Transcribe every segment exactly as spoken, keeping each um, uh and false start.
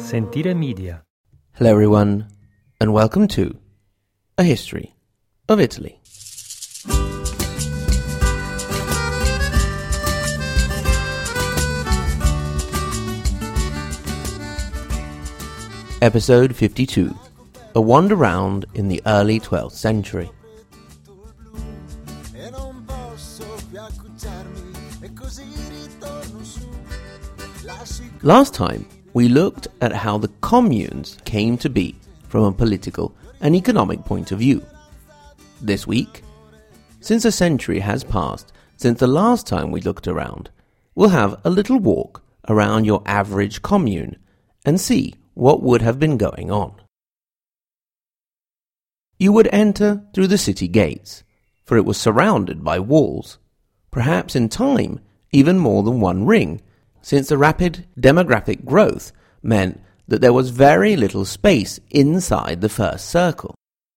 Sentire Media. Hello everyone, and welcome to A History of Italy. Episode fifty-two, A Wander Round in the Early twelfth Century. Last time, we looked at how the communes came to be from a political and economic point of view. This week, since a century has passed since the last time we looked around, we'll have a little walk around your average commune and see what would have been going on. You would enter through the city gates, for it was surrounded by walls, perhaps in time even more than one ring, since the rapid demographic growth meant that there was very little space inside the first circle.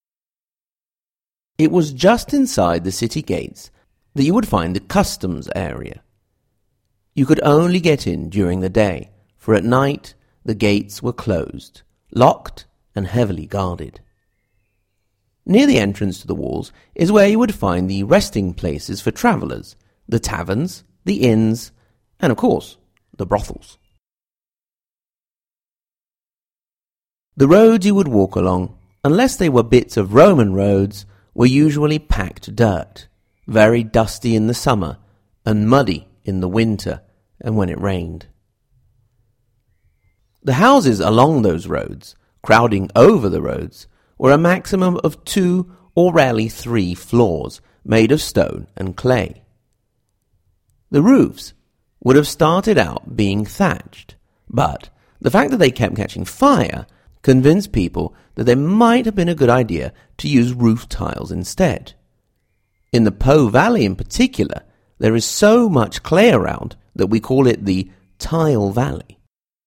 It was just inside the city gates that you would find the customs area. You could only get in during the day, for at night the gates were closed, locked and heavily guarded. Near the entrance to the walls is where you would find the resting places for travellers, the taverns, the inns, and of course, the brothels. The roads you would walk along, unless they were bits of Roman roads, were usually packed dirt, very dusty in the summer and muddy in the winter and when it rained. The houses along those roads, crowding over the roads, were a maximum of two or rarely three floors made of stone and clay. The roofs would have started out being thatched, but the fact that they kept catching fire convinced people that there might have been a good idea to use roof tiles instead. In the Po Valley in particular, there is so much clay around that we call it the Tile Valley.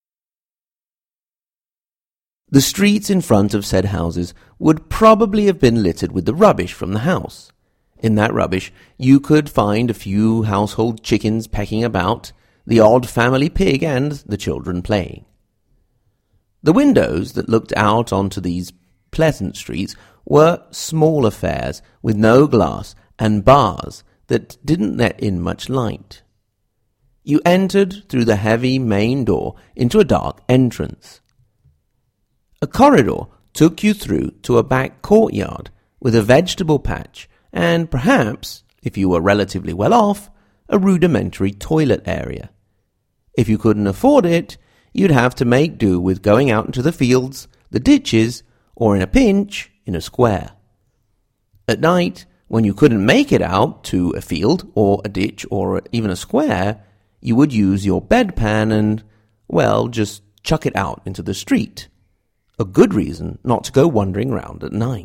The streets in front of said houses would probably have been littered with the rubbish from the house. In that rubbish, you could find a few household chickens pecking about, the odd family pig, and the children playing. The windows that looked out onto these pleasant streets were small affairs with no glass and bars that didn't let in much light. You entered through the heavy main door into a dark entrance. A corridor took you through to a back courtyard with a vegetable patch and perhaps, if you were relatively well off, a rudimentary toilet area. If you couldn't afford it, you'd have to make do with going out into the fields, the ditches, or in a pinch, in a square. At night, when you couldn't make it out to a field or a ditch or even a square, you would use your bedpan and, well, just chuck it out into the street. A good reason not to go wandering round at night.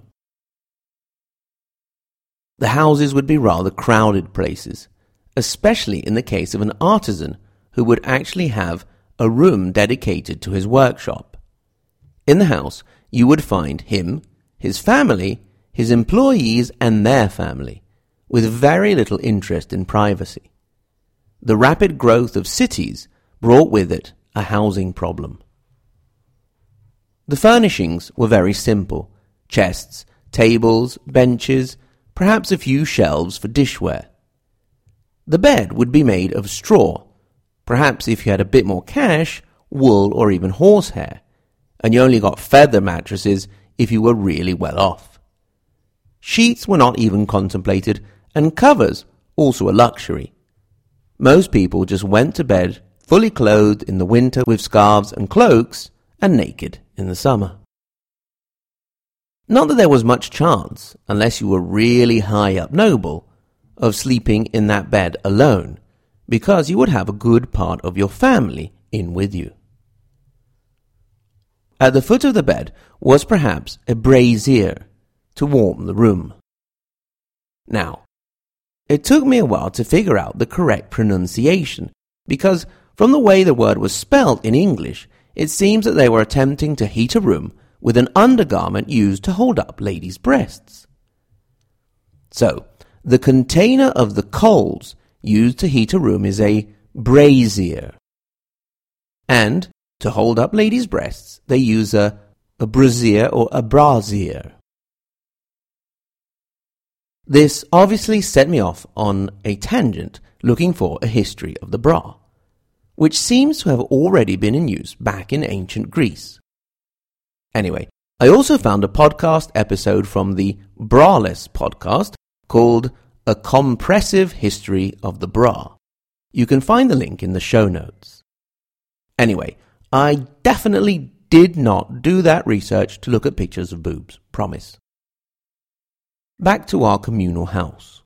The houses would be rather crowded places, especially in the case of an artisan who would actually have a room dedicated to his workshop. In the house, you would find him, his family, his employees, and their family, with very little interest in privacy. The rapid growth of cities brought with it a housing problem. The furnishings were very simple: chests, tables, benches, perhaps a few shelves for dishware. The bed would be made of straw, perhaps if you had a bit more cash, wool or even horsehair, and you only got feather mattresses if you were really well off. Sheets were not even contemplated, and covers also a luxury. Most people just went to bed fully clothed in the winter with scarves and cloaks, and naked in the summer. Not that there was much chance, unless you were really high up noble, of sleeping in that bed alone, because you would have a good part of your family in with you. At the foot of the bed was perhaps a brazier to warm the room. Now, it took me a while to figure out the correct pronunciation, because from the way the word was spelled in English, it seems that they were attempting to heat a room with an undergarment used to hold up ladies' breasts. So, the container of the coals used to heat a room is a brazier. And To hold up ladies' breasts, they use a, a brassiere or a brassiere. This obviously set me off on a tangent looking for a history of the bra, which seems to have already been in use back in ancient Greece. Anyway, I also found a podcast episode from the Braless podcast called A Compressive History of the Bra. You can find the link in the show notes. Anyway, I definitely did not do that research to look at pictures of boobs, promise. Back to our communal house.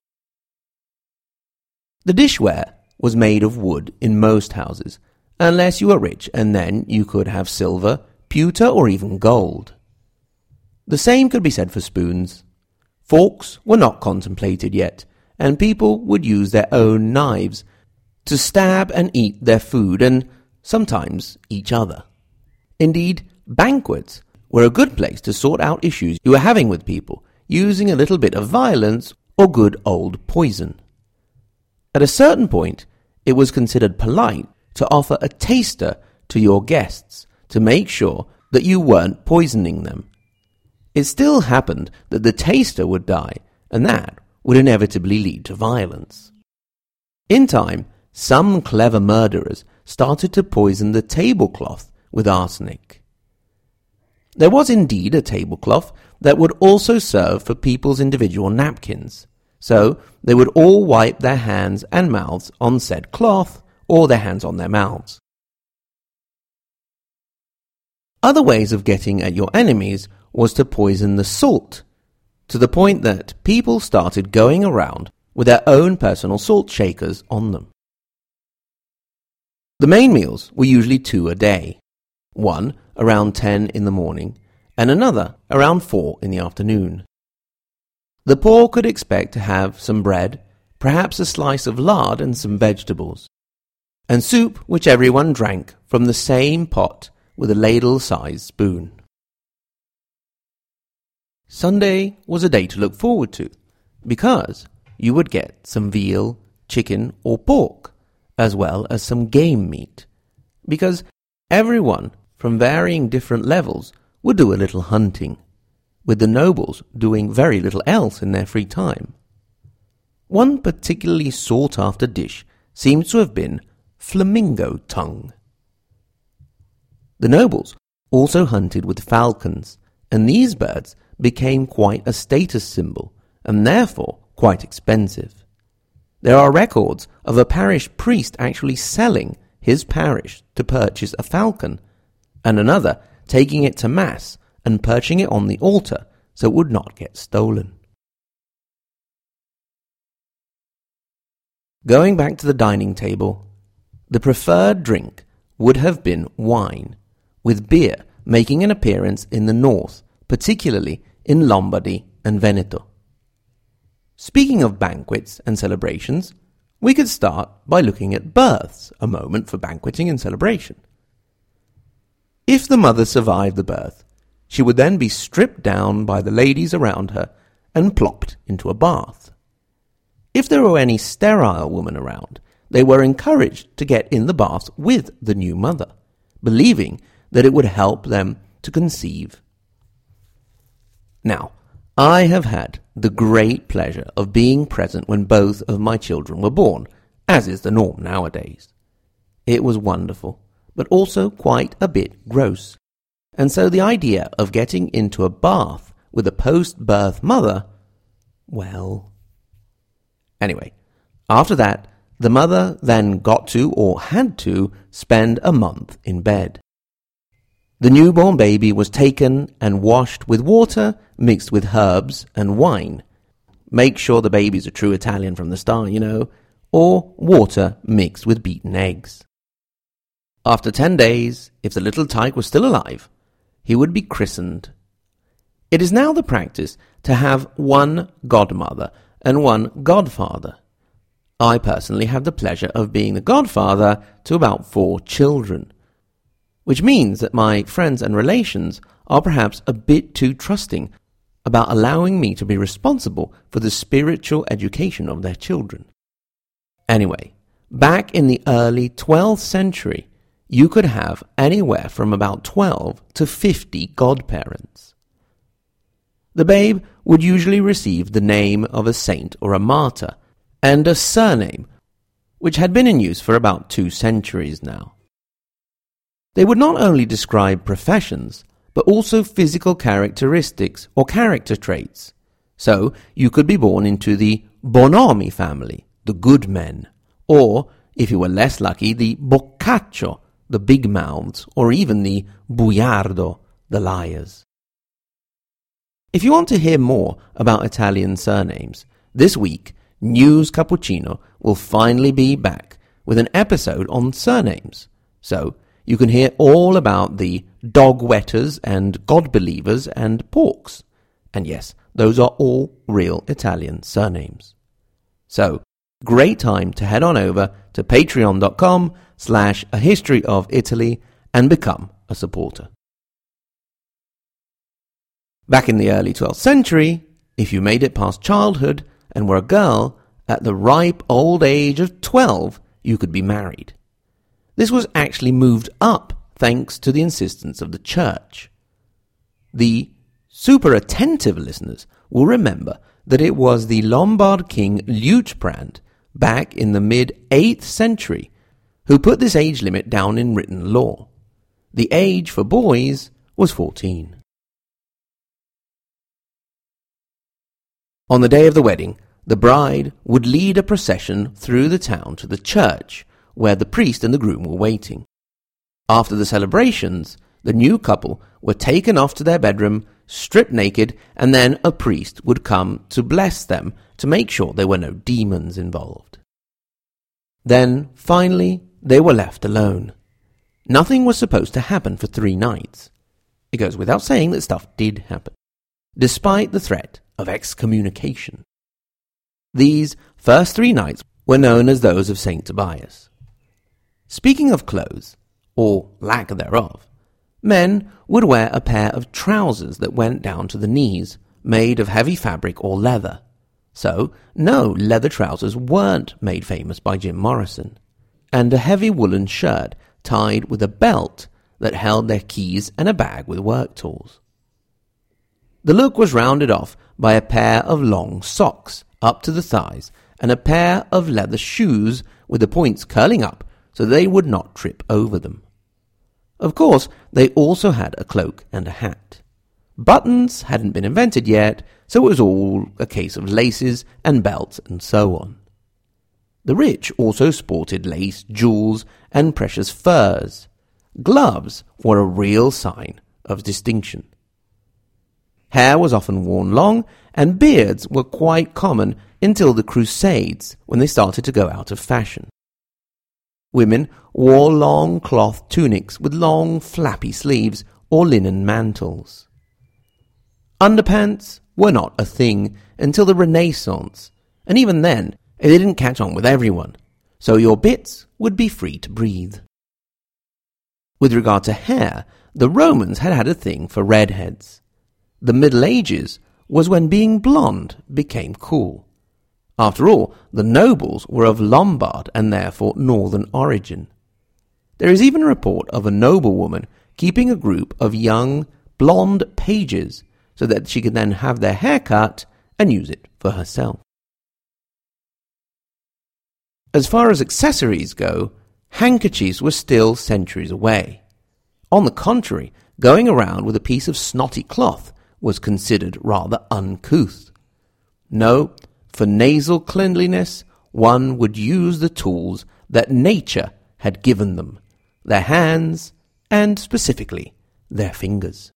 The dishware was made of wood in most houses, unless you were rich, and then you could have silver, pewter, or even gold. The same could be said for spoons. Forks were not contemplated yet, and people would use their own knives to stab and eat their food, and sometimes each other. Indeed, banquets were a good place to sort out issues you were having with people, using a little bit of violence or good old poison. At a certain point, it was considered polite to offer a taster to your guests to make sure that you weren't poisoning them. It still happened that the taster would die, and that would inevitably lead to violence. In time, some clever murderers started to poison the tablecloth with arsenic. There was indeed a tablecloth that would also serve for people's individual napkins, so they would all wipe their hands and mouths on said cloth, or their hands on their mouths. Other ways of getting at your enemies was to poison the salt, to the point that people started going around with their own personal salt shakers on them. The main meals were usually two a day, one around ten in the morning and another around four in the afternoon. The poor could expect to have some bread, perhaps a slice of lard and some vegetables, and soup which everyone drank from the same pot with a ladle-sized spoon. Sunday was a day to look forward to, because you would get some veal, chicken or pork, as well as some game meat, because everyone from varying different levels would do a little hunting, with the nobles doing very little else in their free time. One particularly sought-after dish seems to have been flamingo tongue. The nobles also hunted with falcons, and these birds became quite a status symbol, and therefore quite expensive. There are records of a parish priest actually selling his parish to purchase a falcon, and another taking it to mass and perching it on the altar so it would not get stolen. Going back to the dining table, the preferred drink would have been wine, with beer making an appearance in the north, particularly in Lombardy and Veneto. Speaking of banquets and celebrations, we could start by looking at births, a moment for banqueting and celebration. If the mother survived the birth, she would then be stripped down by the ladies around her and plopped into a bath. If there were any sterile women around, they were encouraged to get in the bath with the new mother, believing that it would help them to conceive. Now, I have had the great pleasure of being present when both of my children were born, as is the norm nowadays. It was wonderful, but also quite a bit gross. And so the idea of getting into a bath with a post-birth mother, well... Anyway, after that, the mother then got to, or had to, spend a month in bed. The newborn baby was taken and washed with water mixed with herbs and wine. Make sure the baby's a true Italian from the start, you know, or water mixed with beaten eggs. After ten days, if the little tyke was still alive, he would be christened. It is now the practice to have one godmother and one godfather. I personally have the pleasure of being the godfather to about four children, which means that my friends and relations are perhaps a bit too trusting about allowing me to be responsible for the spiritual education of their children. Anyway, back in the early twelfth century, you could have anywhere from about twelve to fifty godparents. The babe would usually receive the name of a saint or a martyr, and a surname, which had been in use for about two centuries now. They would not only describe professions, but also physical characteristics or character traits. So you could be born into the Bonomi family, the good men, or, if you were less lucky, the Boccaccio, the big mouths, or even the Buiardo, the liars. If you want to hear more about Italian surnames, this week News Cappuccino will finally be back with an episode on surnames. So you can hear all about the dog-wetters and God-believers and porks. And yes, those are all real Italian surnames. So, great time to head on over to patreon.com slash a history of Italy and become a supporter. Back in the early twelfth century, if you made it past childhood and were a girl, at the ripe old age of twelve, you could be married. This was actually moved up thanks to the insistence of the church. The super attentive listeners will remember that it was the Lombard king Liutprand, back in the mid-eighth century, who put this age limit down in written law. The age for boys was fourteen. On the day of the wedding, the bride would lead a procession through the town to the church, where the priest and the groom were waiting. After the celebrations, the new couple were taken off to their bedroom, stripped naked, and then a priest would come to bless them to make sure there were no demons involved. Then, finally, they were left alone. Nothing was supposed to happen for three nights. It goes without saying that stuff did happen, despite the threat of excommunication. These first three nights were known as those of Saint Tobias. Speaking of clothes, or lack thereof, men would wear a pair of trousers that went down to the knees, made of heavy fabric or leather. So, no, leather trousers weren't made famous by Jim Morrison. And a heavy woolen shirt tied with a belt that held their keys and a bag with work tools. The look was rounded off by a pair of long socks up to the thighs and a pair of leather shoes with the points curling up so they would not trip over them. Of course, they also had a cloak and a hat. Buttons hadn't been invented yet, so it was all a case of laces and belts and so on. The rich also sported lace, jewels, and precious furs. Gloves were a real sign of distinction. Hair was often worn long, and beards were quite common until the Crusades, when they started to go out of fashion. Women wore long cloth tunics with long flappy sleeves or linen mantles. Underpants were not a thing until the Renaissance, and even then they didn't catch on with everyone, so your bits would be free to breathe. With regard to hair, the Romans had had a thing for redheads. The Middle Ages was when being blonde became cool. After all, the nobles were of Lombard and therefore northern origin. There is even a report of a noblewoman keeping a group of young, blonde pages so that she could then have their hair cut and use it for herself. As far as accessories go, handkerchiefs were still centuries away. On the contrary, going around with a piece of snotty cloth was considered rather uncouth. No, for nasal cleanliness, one would use the tools that nature had given them, their hands, and specifically, their fingers.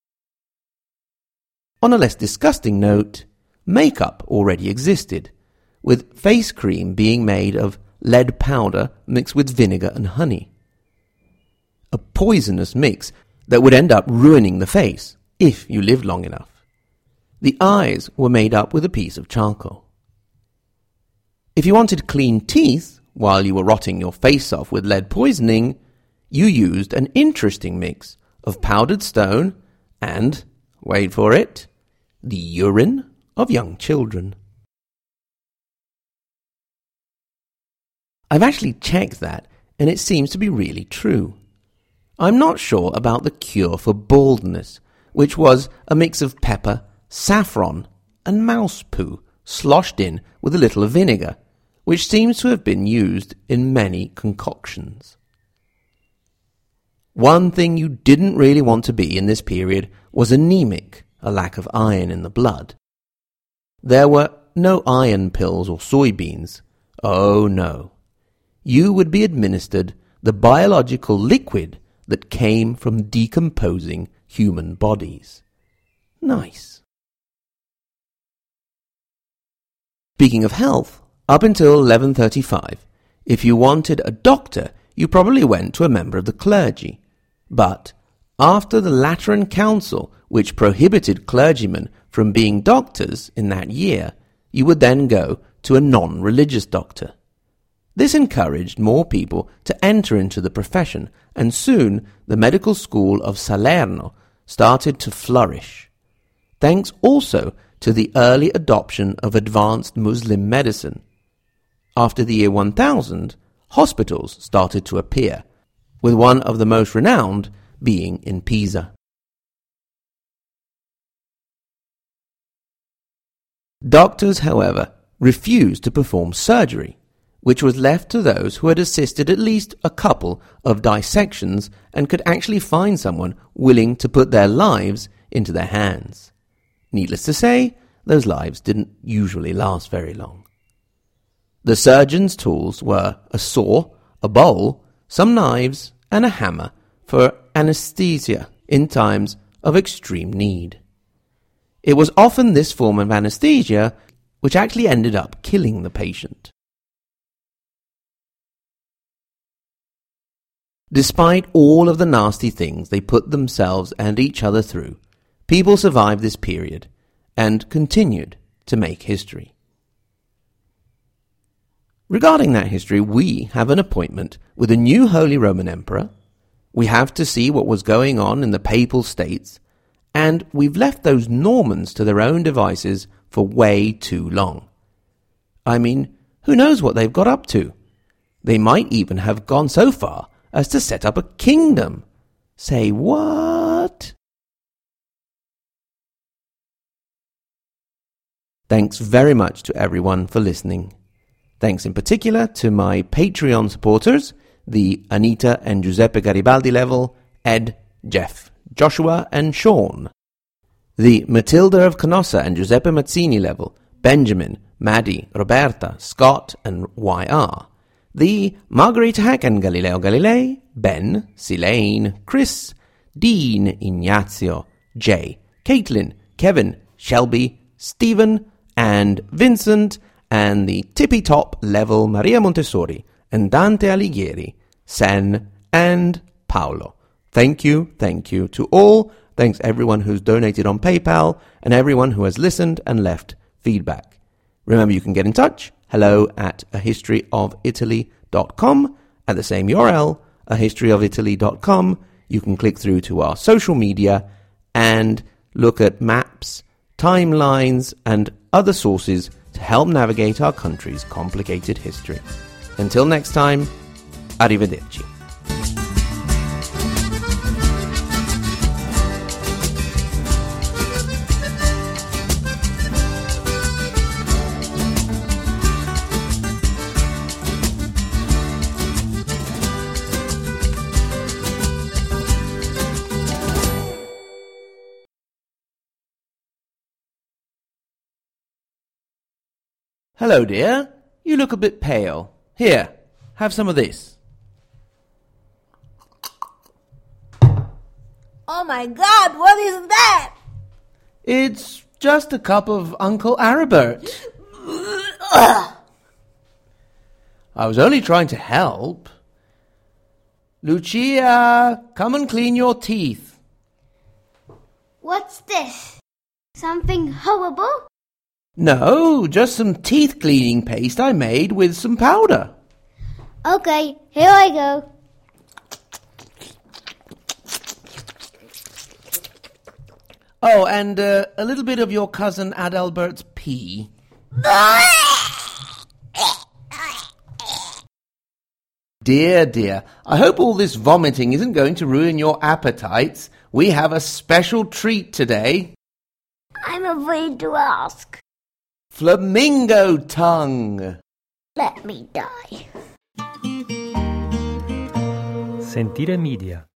On a less disgusting note, makeup already existed, with face cream being made of lead powder mixed with vinegar and honey. A poisonous mix that would end up ruining the face if you lived long enough. The eyes were made up with a piece of charcoal. If you wanted clean teeth while you were rotting your face off with lead poisoning, you used an interesting mix of powdered stone and, wait for it, the urine of young children. I've actually checked that, and it seems to be really true. I'm not sure about the cure for baldness, which was a mix of pepper, saffron, and mouse poo sloshed in with a little vinegar, which seems to have been used in many concoctions. One thing you didn't really want to be in this period was anemic, a lack of iron in the blood. There were no iron pills or soybeans. Oh no. You would be administered the biological liquid that came from decomposing human bodies. Nice. Speaking of health, up until eleven thirty-five, if you wanted a doctor, you probably went to a member of the clergy. But after the Lateran Council, which prohibited clergymen from being doctors in that year, you would then go to a non-religious doctor. This encouraged more people to enter into the profession, and soon the medical school of Salerno started to flourish. Thanks also to the early adoption of advanced Muslim medicine. After the year one thousand, hospitals started to appear, with one of the most renowned being in Pisa. Doctors, however, refused to perform surgery, which was left to those who had assisted at least a couple of dissections and could actually find someone willing to put their lives into their hands. Needless to say, those lives didn't usually last very long. The surgeon's tools were a saw, a bowl, some knives, and a hammer for anesthesia in times of extreme need. It was often this form of anesthesia which actually ended up killing the patient. Despite all of the nasty things they put themselves and each other through, people survived this period and continued to make history. Regarding that history, we have an appointment with a new Holy Roman Emperor. We have to see what was going on in the Papal States, and we've left those Normans to their own devices for way too long. I mean, who knows what they've got up to? They might even have gone so far as to set up a kingdom. Say what? Thanks very much to everyone for listening. Thanks in particular to my Patreon supporters, the Anita and Giuseppe Garibaldi level, Ed, Jeff, Joshua and Sean. The Matilda of Canossa and Giuseppe Mazzini level, Benjamin, Maddie, Roberta, Scott and Y R. The Marguerite Hack and Galileo Galilei, Ben, Silane, Chris, Dean, Ignazio, Jay, Caitlin, Kevin, Shelby, Stephen and Vincent, and the tippy-top level Maria Montessori and Dante Alighieri, Sen and Paolo. Thank you, thank you to all. Thanks everyone who's donated on PayPal and everyone who has listened and left feedback. Remember, you can get in touch, hello at a history of italy dot com, at the same U R L, a history of italy dot com. You can click through to our social media and look at maps, timelines, and other sources to help navigate our country's complicated history. Until next time, arrivederci. Hello, dear. You look a bit pale. Here, have some of this. Oh my God, what is that? It's just a cup of Uncle Aribert. I was only trying to help. Lucia, come and clean your teeth. What's this? Something horrible? No, just some teeth cleaning paste I made with some powder. Okay, here I go. Oh, and uh, a little bit of your cousin Adalbert's pee. Dear, dear, I hope all this vomiting isn't going to ruin your appetites. We have a special treat today. I'm afraid to ask. Flamingo tongue. Let me die. Sentire Media.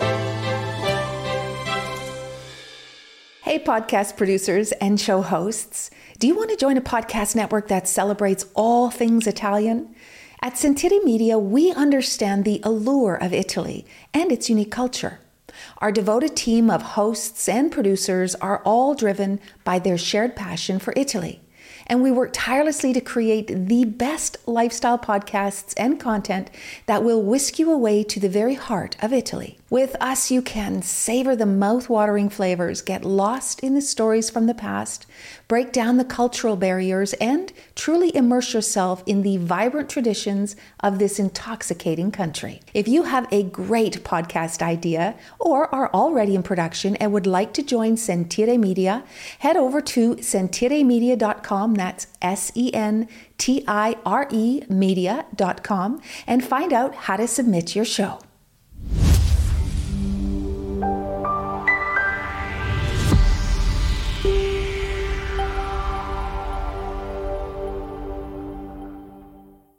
Hey, podcast producers and show hosts. Do you want to join a podcast network that celebrates all things Italian? At Sentire Media, we understand the allure of Italy and its unique culture. Our devoted team of hosts and producers are all driven by their shared passion for Italy. And we work tirelessly to create the best lifestyle podcasts and content that will whisk you away to the very heart of Italy. With us, you can savor the mouth-watering flavors, get lost in the stories from the past, break down the cultural barriers, and truly immerse yourself in the vibrant traditions of this intoxicating country. If you have a great podcast idea or are already in production and would like to join Sentire Media, head over to sentire media dot com. That's S E N T I R E media dot com and find out how to submit your show.